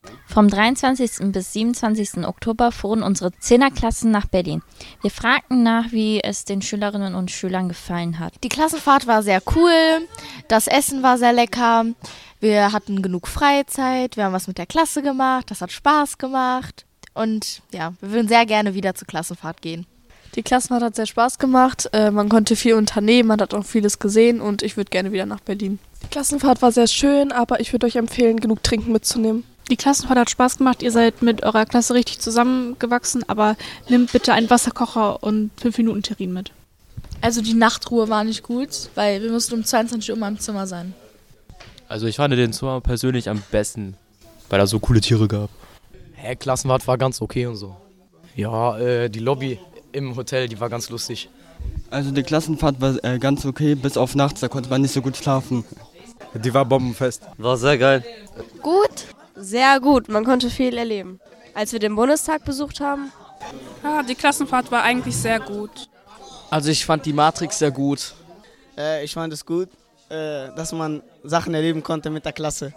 Vom 23. bis 27. Oktober fuhren unsere 10er-Klassen nach Berlin. Wir fragten nach, wie es den Schülerinnen und Schülern gefallen hat. Die Klassenfahrt war sehr cool, das Essen war sehr lecker, wir hatten genug Freizeit, wir haben was mit der Klasse gemacht, das hat Spaß gemacht und ja, wir würden sehr gerne wieder zur Klassenfahrt gehen. Die Klassenfahrt hat sehr Spaß gemacht, man konnte viel unternehmen, man hat auch vieles gesehen und ich würde gerne wieder nach Berlin. Die Klassenfahrt war sehr schön, aber ich würde euch empfehlen, genug Trinken mitzunehmen. Die Klassenfahrt hat Spaß gemacht, ihr seid mit eurer Klasse richtig zusammengewachsen, aber nehmt bitte einen Wasserkocher und 5-Minuten-Terrine mit. Also die Nachtruhe war nicht gut, weil wir mussten um 22 Uhr immer im Zimmer sein. Also ich fand den Sommer persönlich am besten, weil er so coole Tiere gab. Klassenfahrt war ganz okay und so. Ja, die Lobby im Hotel, die war ganz lustig. Also die Klassenfahrt war ganz okay, bis auf nachts, da konnte man nicht so gut schlafen. Die war bombenfest. War sehr geil. Gut, sehr gut, man konnte viel erleben. Als wir den Bundestag besucht haben. Ja, die Klassenfahrt war eigentlich sehr gut. Also ich fand die Matrix sehr gut. Ich fand es gut, dass man Sachen erleben konnte mit der Klasse.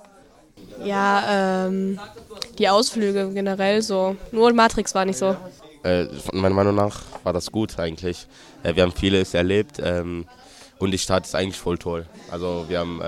Ja, die Ausflüge generell so. Nur Matrix war nicht so. Meiner Meinung nach war das gut eigentlich. Wir haben vieles erlebt und die Stadt ist eigentlich voll toll. Also wir haben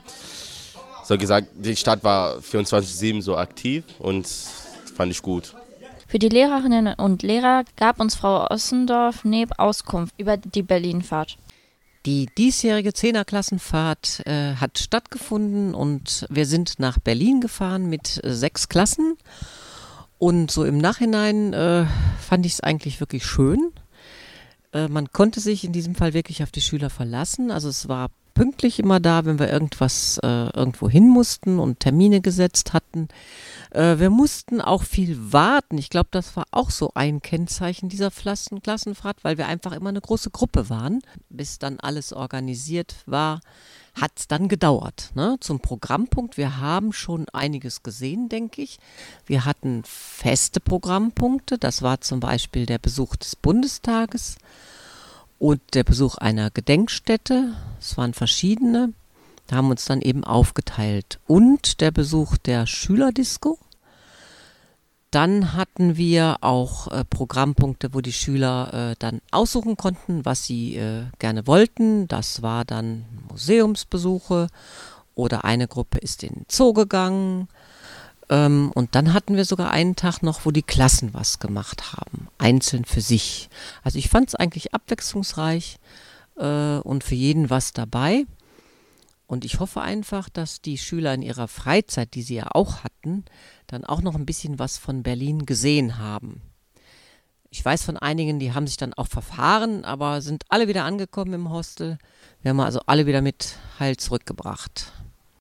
so gesagt, die Stadt war 24/7 so aktiv und das fand ich gut. Für die Lehrerinnen und Lehrer gab uns Frau Ossendorf-Neb Auskunft über die Berlinfahrt. Die diesjährige 10er-Klassenfahrt hat stattgefunden und wir sind nach Berlin gefahren mit 6 Klassen. Und so im Nachhinein fand ich es eigentlich wirklich schön. Man konnte sich in diesem Fall wirklich auf die Schüler verlassen. Also es war pünktlich immer da, wenn wir irgendwo hin mussten und Termine gesetzt hatten. Wir mussten auch viel warten. Ich glaube, das war auch so ein Kennzeichen dieser Klassenfahrt, weil wir einfach immer eine große Gruppe waren. Bis dann alles organisiert war, hat es dann gedauert. Ne? Zum Programmpunkt, wir haben schon einiges gesehen, denke ich. Wir hatten feste Programmpunkte. Das war zum Beispiel der Besuch des Bundestages und der Besuch einer Gedenkstätte. Es waren verschiedene. Da haben wir uns dann eben aufgeteilt. Und der Besuch der Schülerdisco. Dann hatten wir auch Programmpunkte, wo die Schüler dann aussuchen konnten, was sie gerne wollten. Das war dann Museumsbesuche oder eine Gruppe ist in den Zoo gegangen. Und dann hatten wir sogar einen Tag noch, wo die Klassen was gemacht haben, einzeln für sich. Also ich fand es eigentlich abwechslungsreich und für jeden was dabei. Und ich hoffe einfach, dass die Schüler in ihrer Freizeit, die sie ja auch hatten, dann auch noch ein bisschen was von Berlin gesehen haben. Ich weiß von einigen, die haben sich dann auch verfahren, aber sind alle wieder angekommen im Hostel. Wir haben also alle wieder mit heil zurückgebracht.